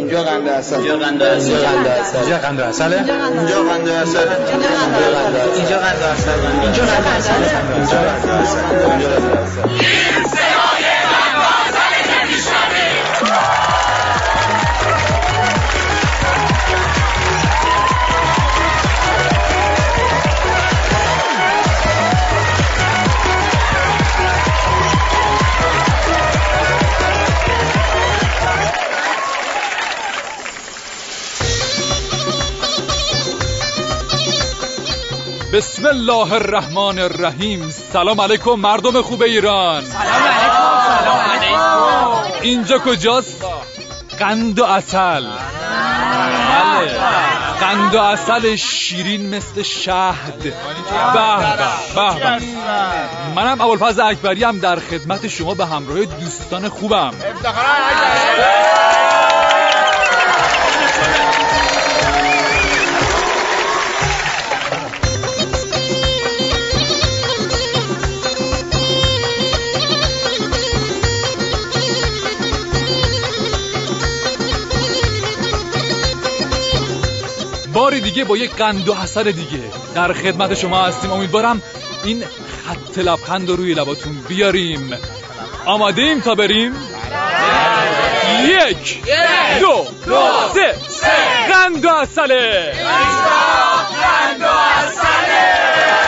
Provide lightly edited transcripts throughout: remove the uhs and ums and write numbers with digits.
اینجا قند عسل. اینجا قند عسل. اینجا قند عسل. اینجا قند عسل. اینجا قند عسل. اینجا قند عسل. این صدای قند عسل نمیشنوه. بسم الله الرحمن الرحیم. سلام علیکم مردم خوب ایران. سلام علیکم. اینجا کجاست؟ قند و عسل. بله، قند و عسل شیرین مثل شهد. به به به. منم ابوالفضل اکبری ام در خدمت شما به همراه دوستان خوبم. باری دیگه با یک قند و عسل دیگه در خدمت شما هستیم. امیدوارم این خط لبخند رو روی لباتون بیاریم. آمادیم تا بریم؟ 1 2 3 قند و عسله. قند و عسله.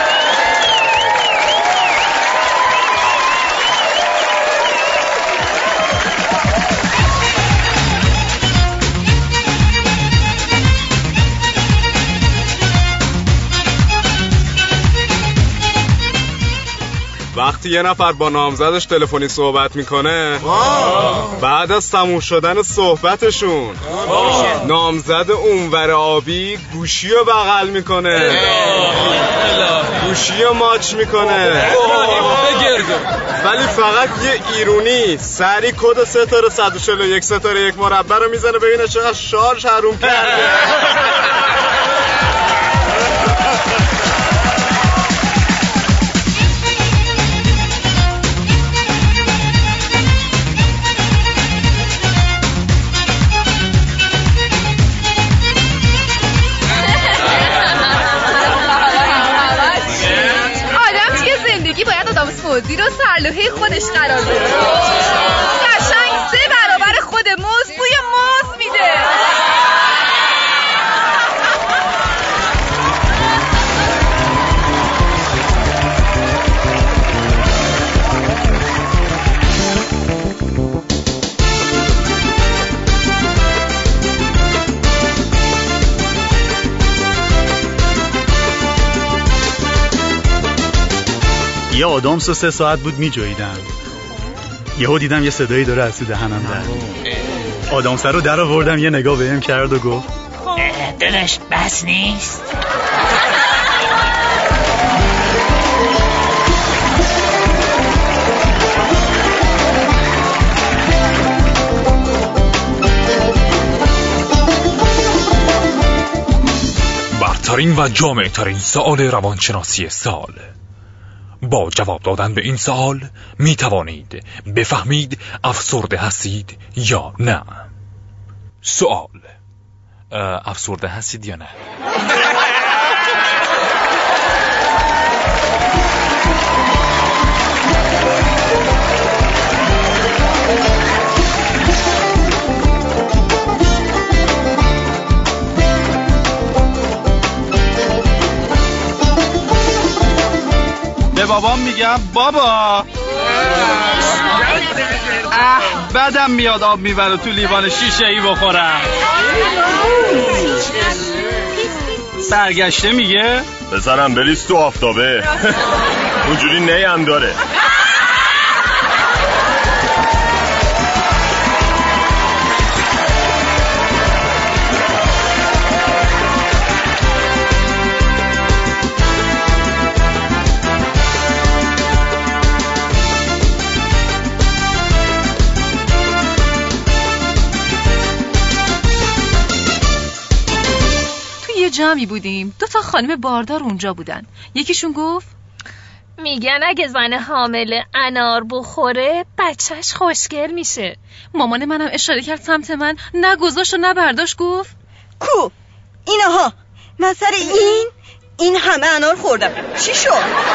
وقتی یه نفر با نامزدش تلفنی صحبت میکنه، بعد از تموم شدن صحبتشون نامزد اونور آبی گوشی رو بغل میکنه، گوشی رو ماچ میکنه، ولی فقط یه ایرونی سری کد 3 141 1 مربع رو میزنه ببینه چقدر شارژ حروم کرده. موزی رو سرلوحه خودش قرار بده. قشنگ 3 برابر خود موز بوی موز میده. یه آدامس رو 3 ساعت بود میجویدم. یهو دیدم یه صدایی داره از تو دهنم در میاد. آدامس رو در آوردم، یه نگاه بهم کرد و گفت دلش بس نیست. برترین و جامع‌ترین سؤال روانشناسی سال. با جواب دادن به این سوال می توانید بفهمید افسرده هستید یا نه. سوال: افسرده هستید یا نه؟ به بابام میگم بابا بدم میاد آب میبره تو لیوان شیشه ای بخورم. برگشته میگه بذارم بریز تو آفتابه. اونجوری نی هم داره. جمعی بودیم، 2 تا خانم باردار اونجا بودن. یکیشون گفت میگن اگه زن حامله انار بخوره بچهش خوشگل میشه. مامان منم اشاره کرد سمت من، نه گذاشت و نه برداشت، گفت کو اینها من سر این همه انار خوردم چی شد؟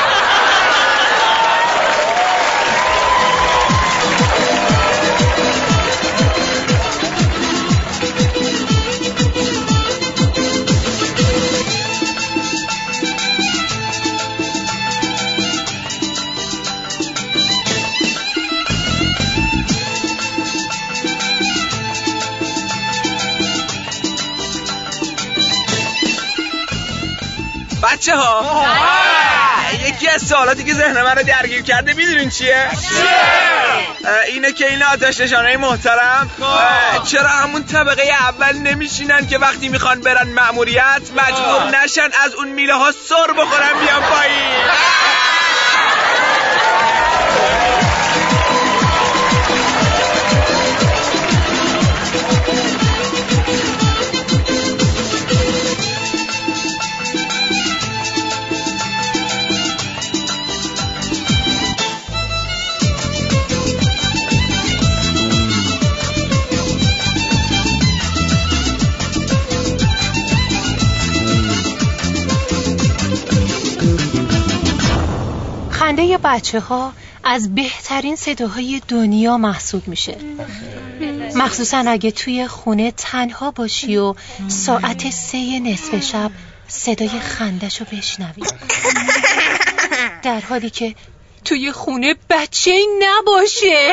بچه ها یکی از سوالاتی که ذهن من رو درگیر کرده میدونین چیه؟ اینه که این آتش نشانهای محترم چرا همون طبقه اول نمیشینن که وقتی میخوان برن مأموریت مجبور نشن از اون میله ها سر بخورن بیان پایین؟ خنده بچه ها از بهترین صداهای دنیا محسوب میشه، مخصوصا اگه توی خونه تنها باشی و ساعت 3 نصف شب صدای خندشو بشنوی، در حالی که توی خونه بچه‌ای نباشه.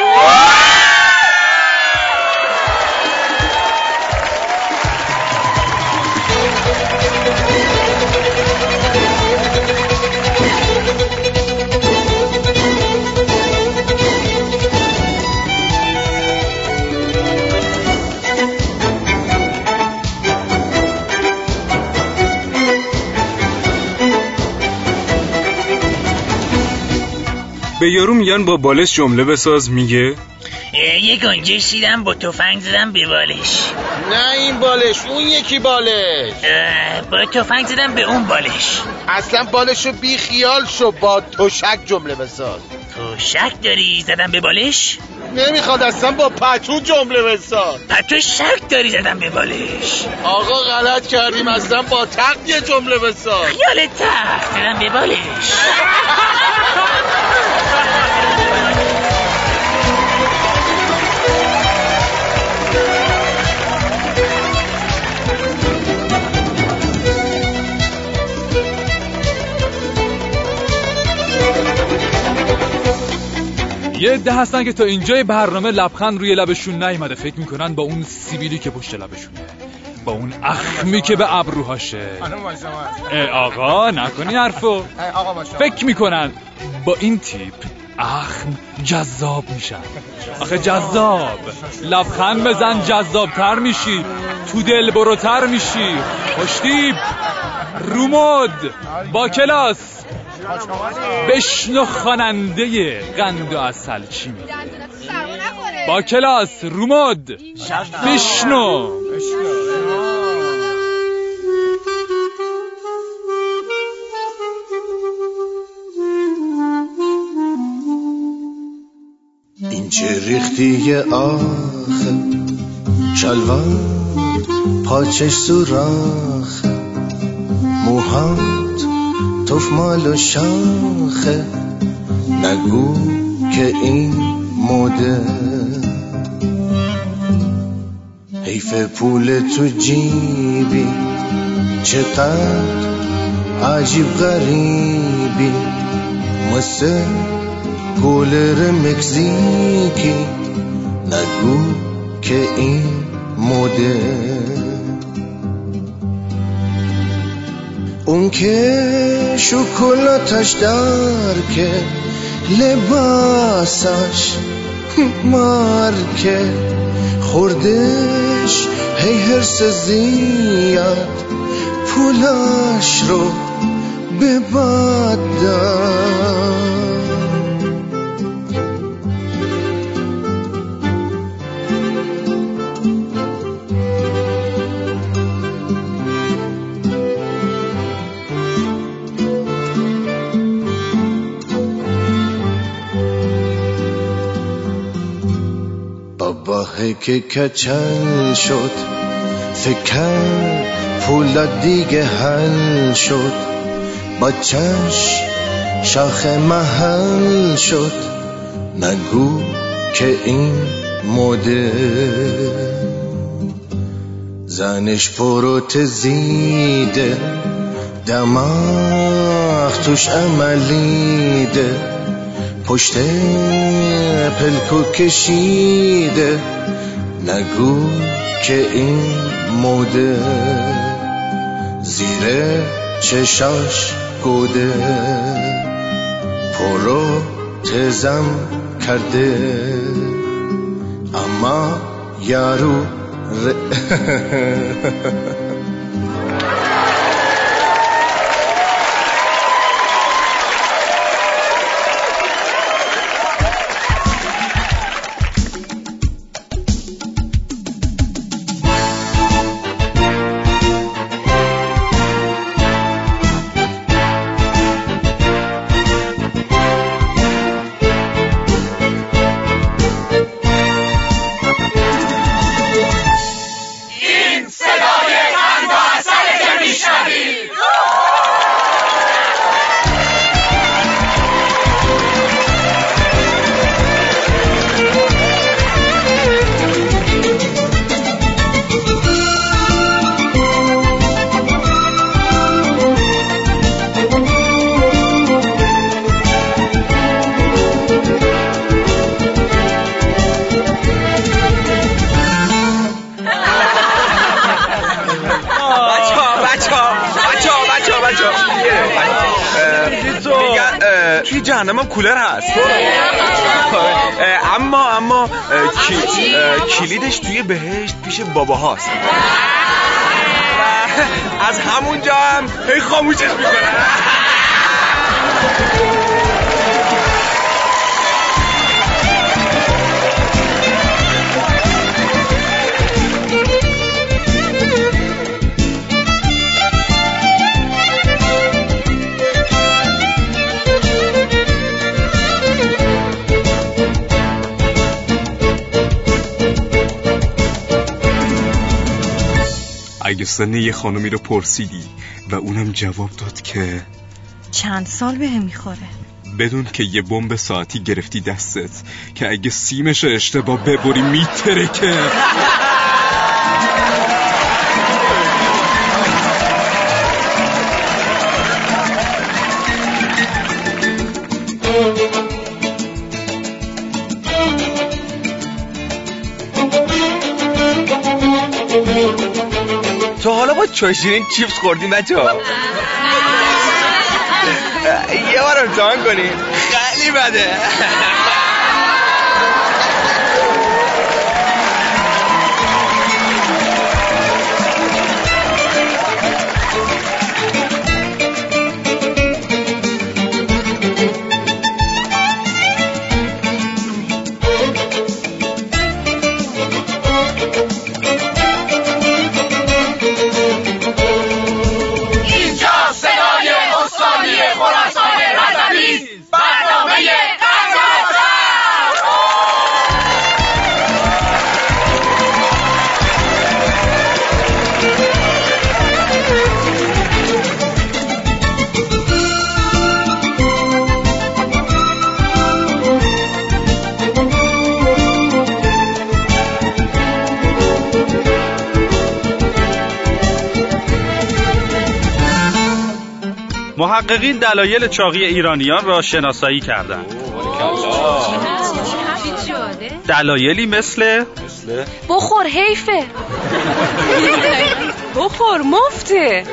به یارو میگن با بالش جمله بساز، میگه یه گنجش دیدم با تفنگ زدم به بالش. نه این بالش، اون یکی بالش. با تفنگ زدم به اون بالش. اصلا بالشو بی خیال شو، با تشک جمله بساز. تشک داری زدم به بالش؟ نمیخواد، اصلا با پتو جمله بساز. پتو شک داری زدم به بالش. آقا غلط کردیم، اصلا با تخت یه جمله بساز. خیال تخت زدم به بالش. یه عده هستن که تا اینجای برنامه لبخند روی لبشون نیومده، فکر میکنن با اون سیبیلی که پشت لبشونه، با اون اخمی که به ابروهاشه، آقا نکنی حرفو، فکر میکنن با این تیپ اخم جذاب میشن. آخه جذاب، لبخند بزن جذابتر میشی، تو دل بروتر میشی. خوشتیپ، رومود، با کلاس، بشنو خواننده قند و عسل چی میگه. با کلاس، رومود، بشنو. این چه ریختی آخه، شلوار پاچش سوراخه، موهات توفمال و شاخه، نگو که این موده، حیف پول تو جیبی، چقدر عجیب غریبی، مثل گلر مکزیکی، نگو که این موده. اون که شکلاتش در که لباسش مارکه، خوردش هی هرس زیاد، پولاش رو به باد داد. باباهه که کچل شد فکر پول دیگه حل شد با چش شاخ محل شد نگو که این موده زنش پروتزیده دماغ توش عملیده پشت پلکو کشیده نگو که این موده زیر چشاش گوده پروتزم کرده اما یارو توی جهنمم کولر هست اما کلیدش توی بهشت پیش بابا هاست از همونجا هم هی خاموشش میکنه. اگه سن یه خانمی رو پرسیدی و اونم جواب داد که چند سال بهم میخوره، بدون که یه بمب ساعتی گرفتی دستت که اگه سیمش اشتباه ببری میترکه. تو حالا با چای شیرین چیپس خوردیم بچه‌ها؟ یه بار امتحان کنیم، خیلی بده. محققین دلایل چاقی ایرانیان را شناسایی کردند. دلایلی مثل بخور حیفه، بخور مفته،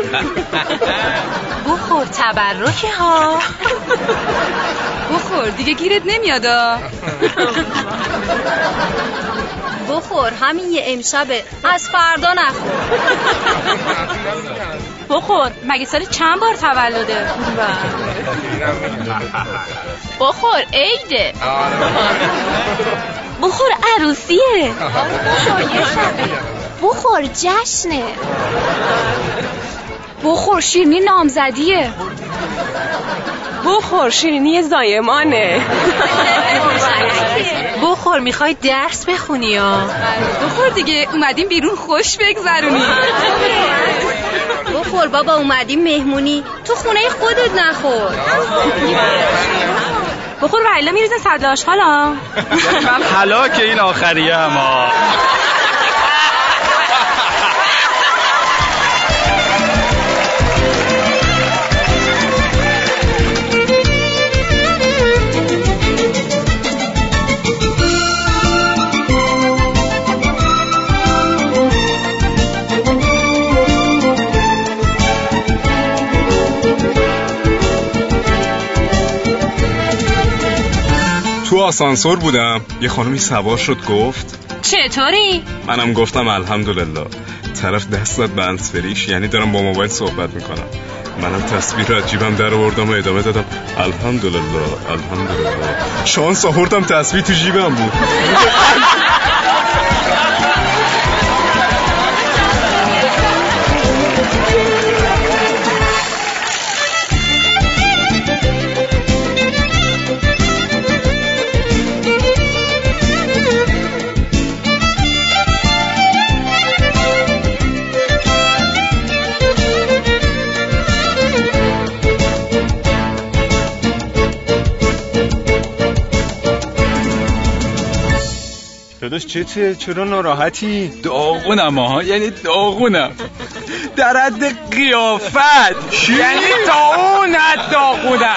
بخور تبرکه ها، بخور دیگه گیرت نمیادا، بخور همین یه امشبه از فردا نخور، بخور مگه سال چند بار تولده، بخور عیده، بخور عروسیه، بخور جشنه، بخور شیرینی نامزدیه، بخور شیرینی زایمانه، بخور بخور، میخوای درس بخونی یا؟ بخور دیگه، اومدیم بیرون خوش بگذرونی. بخور بابا، اومدیم مهمونی، تو خونه خودت نخور. بخور و الا میریزن صدر آشغال ها. من هلاک این آخریه اما. تو آسانسور بودم، یه خانومی سوار شد گفت چطوری؟ منم گفتم الحمدلله. طرف دست داد به هندزفریش، یعنی دارم با موبایل صحبت میکنم. منم تصویر رو از جیبم در آوردم و ادامه دادم الحمدلله الحمدلله. شانس آوردم تصویر تو جیبم بود. داداش چرا ناراحتی؟ داغونم ها، یعنی داغونم در حد قیافت، یعنی تا اون حد داغونم.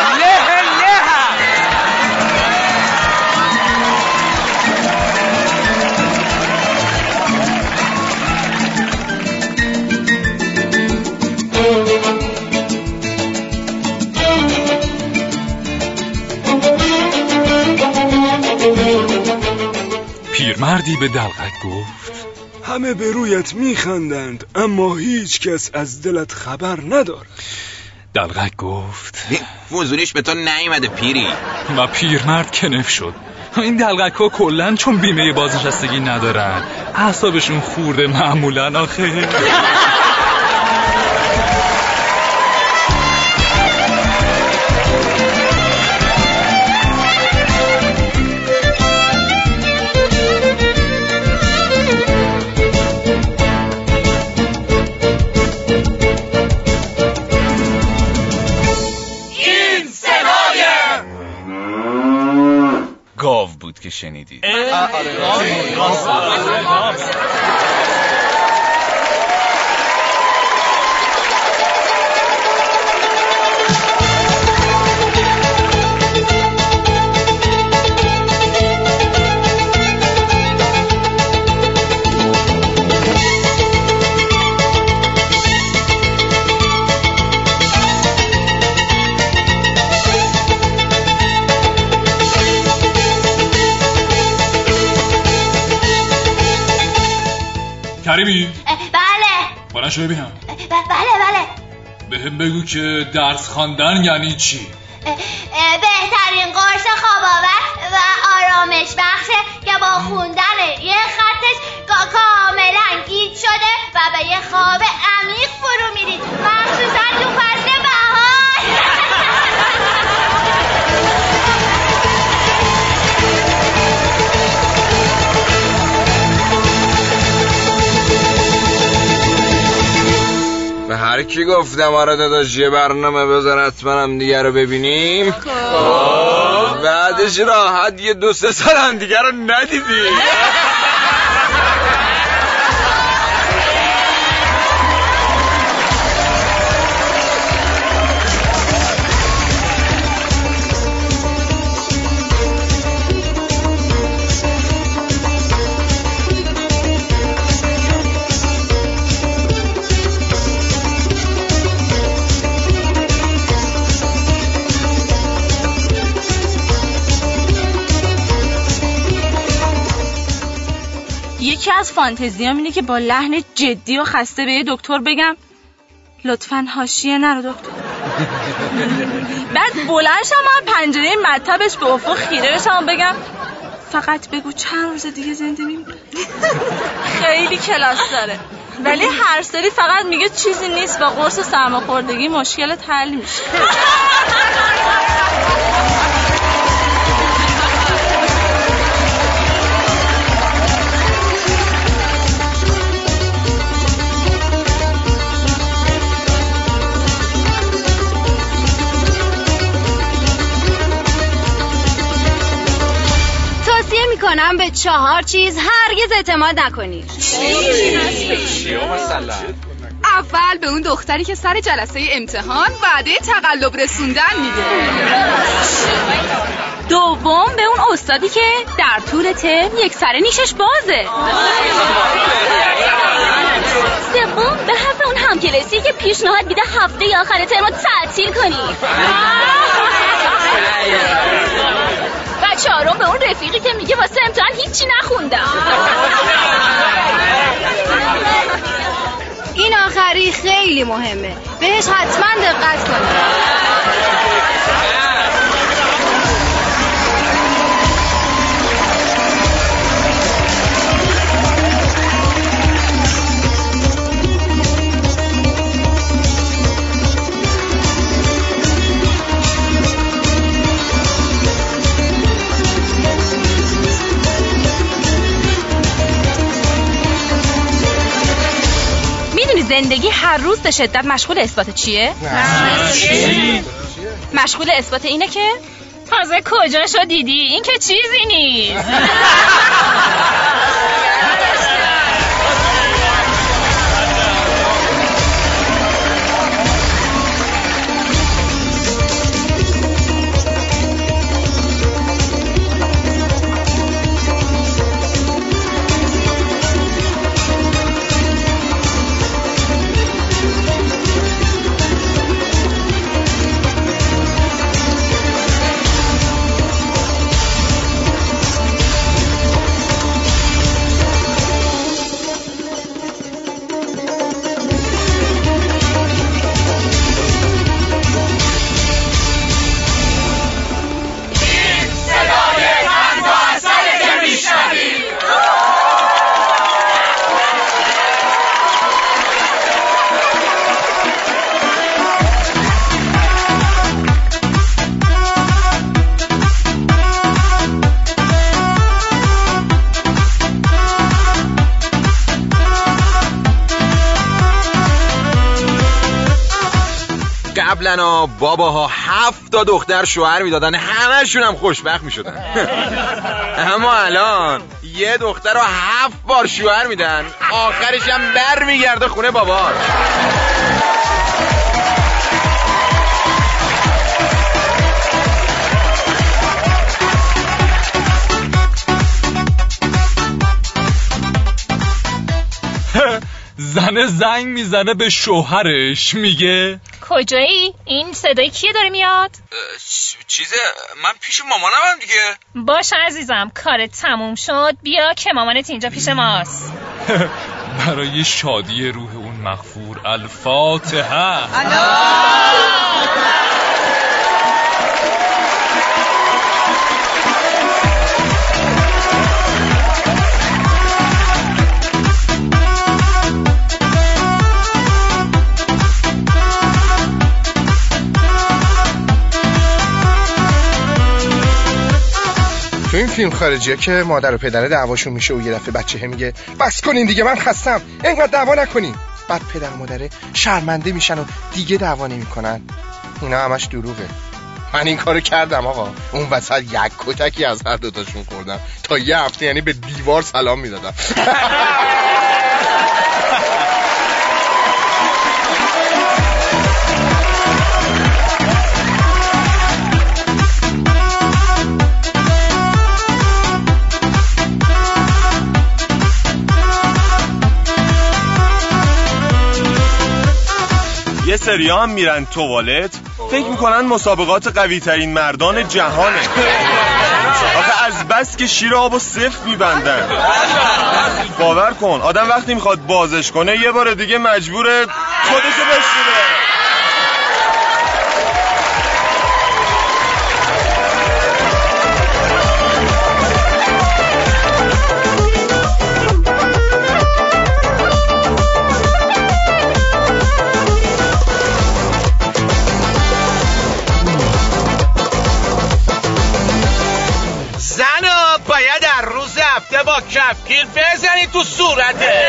پیرمردی به دلقک گفت همه به رویت میخندند اما هیچ کس از دلت خبر ندارد. دلقک گفت فضولیش به تو نیومده پیری. و پیرمرد کنف شد. این دلقک ها کلن چون بیمه بازنشستگی ندارن، اعصابشون خورده معمولا آخه. گاو بود که شنیدید. کریمی؟ بله. بلند شو ببینم. بله. بهم بگو که درس خواندن یعنی چی؟ بهترین قرص خواب‌آور و آرامش بخشه که با خوندن یه خطش کاملا گیج شده و به یه خواب عمیق فرو میرید، مخصوصا تو فصل بهار. به هر کی گفتم آره داداش یه برنامه بذار حتما هم دیگه رو ببینیم، بعدش راحت یه 2-3 سال هم دیگه رو ندیدیم. یکی از فانتزیام اینه که با لحن جدی و خسته به یه دکتر بگم لطفاً حاشیه نرو دکتر. بعد بلند شم از پنجره مطبش به افق خیره بشم و بگم فقط بگو چند روز دیگه زنده میمونه. خیلی کلاس داره، ولی هر سری فقط میگه چیزی نیست و قرص سرماخوردگی مشکلت حل میشه. میکنم به 4 چیز هرگز اعتماد نکنی. چیه مثلا؟ اول به اون دختری که سر جلسه امتحان وعده تقلب رسوندن میده. دوم به اون استادی که در طول ترم یک سر نیشش بازه. سوم به حرف اون همکلاسی که پیشنهاد میده هفته آخر ترم رو تعطیل کنی. و چهارم به اون رفیقی که میگه واسه امتحان هیچی نخوندم. این آخری خیلی مهمه، بهش حتما دقت کنید. زندگی هر روز به شدت مشغول اثبات چیه؟ مشغول اثبات اینه که تازه کجاشو دیدی؟ این که چیزی نیست. قبلا باباها 7 تا دختر شوهر میدادن، همه‌شون هم خوشبخت میشدن. اما الان یه دختر رو 7 بار شوهر میدن، آخرش هم بر میگرده خونه بابا. زنه زنگ میزنه به شوهرش میگه کجایی؟ این صدای کیه داره میاد؟ چیزه من پیش مامانم دیگه. باش عزیزم، کارت تموم شد، بیا که مامانت اینجا پیش ماست. برای شادی روح اون مغفور الفاتحه. تو این فیلم خارجیه که مادر و پدر دعواشون میشه و یه دفعه بچه میگه بس کنین دیگه من خستم اینقدر دعوا نکنین، بعد پدر و مادره شرمنده میشن و دیگه دعوا نمیکنن. اینا همش دروغه. من این کارو کردم آقا، اون وسط یک کتکی از هر دوتاشون خوردم تا یه هفته، یعنی به دیوار سلام میدادم. یه سری هم میرن توالت فکر میکنن مسابقات قوی ترین مردان جهانه. آخه از بس که شیر آبو صفر میبندن. باور کن آدم وقتی میخواد بازش کنه یه بار دیگه مجبوره خودشو بشوره. باید در روز هفته با کفگیر بزنی تو صورته،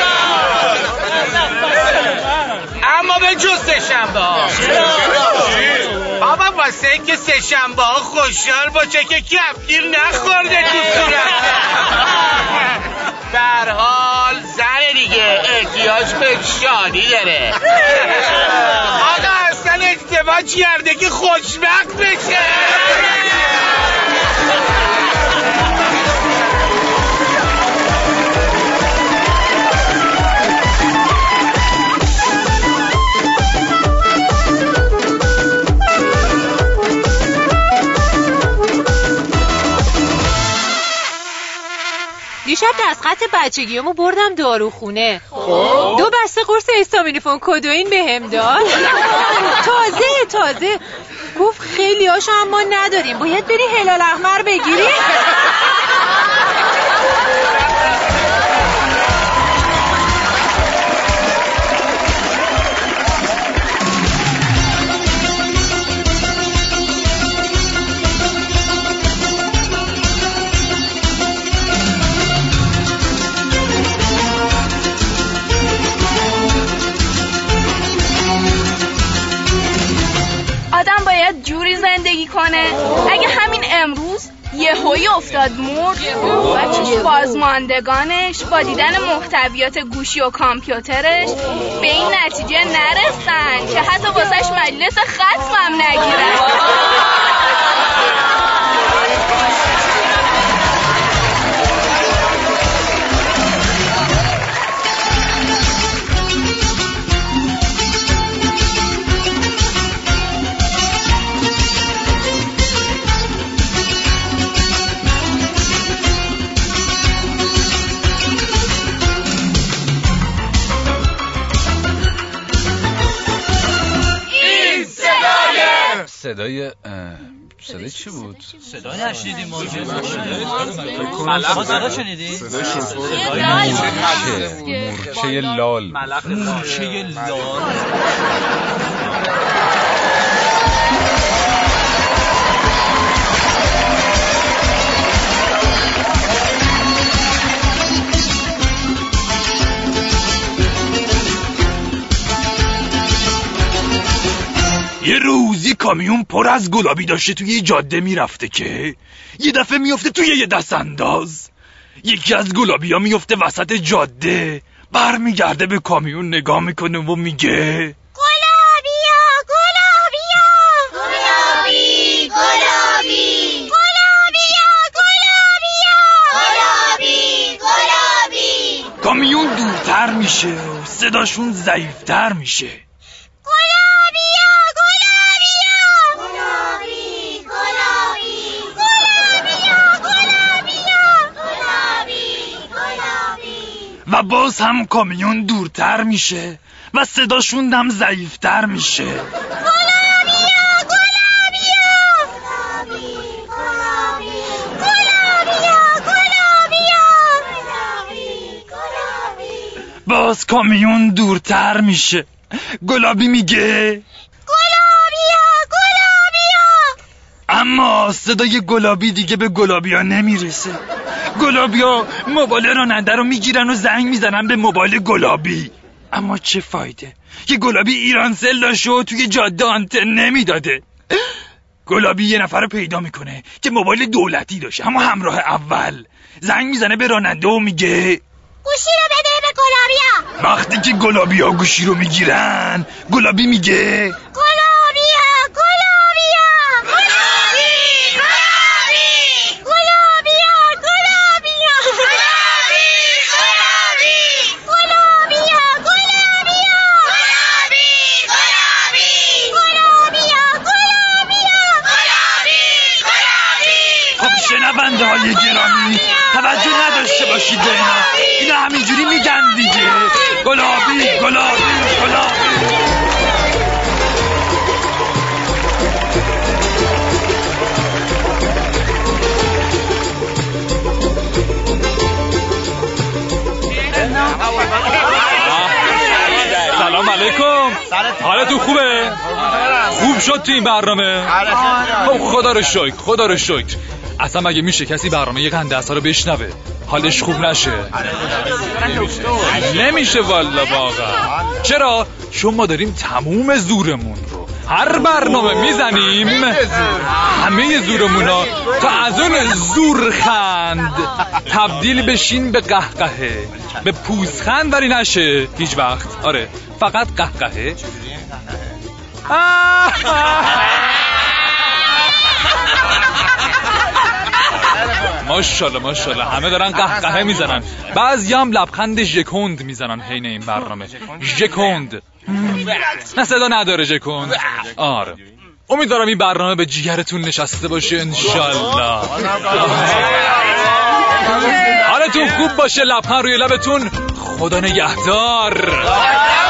اما به جز سه‌شنبه ها. بابا واسه اینکه سه‌شنبه ها خوشحال باشه که کفگیر نخورده تو صورت. شادی داره. آقا اصلا ازدواج کرده که خوشبخت بشه. دیشب دستخط بچگیامو بردم داروخونه. 2 بسته قرص استامینوفن کدوئین بهم داد. تازه گفت خیلی هاشو اما نداریم، باید بری هلال احمر بگیری. آدم باید جوری زندگی کنه اگه همین امروز یهویی افتاد مرد و بازماندگانش با دیدن محتویات گوشی و کامپیوترش به این نتیجه نرسن که حتی واسش مجلس ختمم نگیرن. صدای چی بود؟ صدای نشنیدیم ما. ملخ صدا شنیدی؟ مورچه لال. مورچه لال. یه روزی کامیون پر از گلابی داشته توی جاده میرفته که یه دفعه میفته توی یه دست انداز. یکی از گلابی ها میفته وسط جاده، برمیگرده به کامیون نگاه میکنه و میگه گلابیا گلابیا گلابی گلابی گلابیا گلابیا گلابی گلابی. کامیون دورتر میشه و صداشون ضعیفتر میشه. و باز هم کامیون دورتر میشه و صداشون هم ضعیفتر میشه. گلابیا گلابیا گلابی گلابی گلابیا گلابیا گلابی گلابی. باز کامیون دورتر میشه. گلابی میگه گلابیا گلابیا. اما صدای گلابی دیگه به گلابیا نمیرسه. گلابیا موبایل راننده رو میگیرن و زنگ میزنن به موبایل گلابی. اما چه فایده؟ یه گلابی ایرانسل داشته و توی جاده آنتن نمیداده. گلابی یه نفر رو پیدا میکنه که موبایل دولتی داشته، اما همراه اول. زنگ میزنه به راننده و میگه گوشی رو بده به گلابیا. وقتی که گلابیا گوشی رو میگیرن، گلابی میگه گلابیا گلابیا گلابی گلابی گلابیا گلابیا گلابی گلابی گلابیا گلابیا گلابی گلابی گلابیا گلابی گلابی. خب شنونده های گرامی، توجه نداشته باشید به اینا همینجوری میگن دیگه. گلابی گلابی گلابی. سلام علیکم. حالتون خوبه؟ خوب شد تو این برنامه؟ خب خدا رو شکر. اصلا مگه میشه کسی برنامه یه قنده‌سا رو بشنوه حالش خوب نشه؟ نمیشه والا واقعا. چرا؟ چون ما داریم تموم زورمون رو هر برنامه میزنیم همه زورمونا تا از اون زورخند تبدیل بشین به قهقهه، به پوزخند ولی نشه هیچ وقت. آره فقط قهقهه. ماشاءالله ماشاءالله همه دارن قهقهه میزنن، بعضی هم لبخند ژکوند میزنن حین این برنامه. ژکوند نه صدا نداره ژکوند. آره امیدوارم این برنامه به جیگرتون نشسته باشه انشالله. حالتون خوب باشه، لبخند روی لبتون. خدا نگهدار.